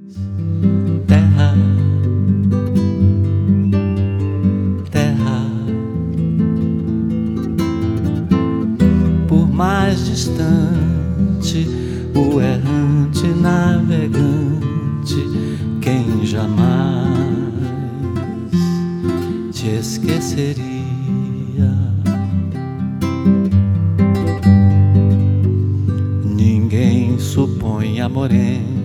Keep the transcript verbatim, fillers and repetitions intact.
Terra, terra, por mais distante, o errante navegante, quem jamais te esqueceria. Ninguém supõe a morena